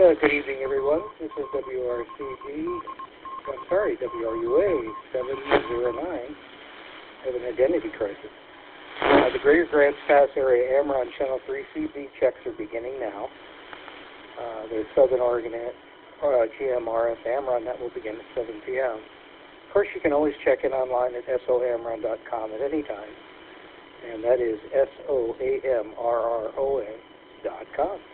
Good evening, everyone. This is WRUA 709. I have an identity crisis. The Greater Grants Pass Area Amron Channel 3CB checks are beginning now. The Southern Oregon GMRS Amron, that will begin at 7 p.m. Of course, you can always check in online at SOAmron.com at any time, and that is SOAMRROA.com.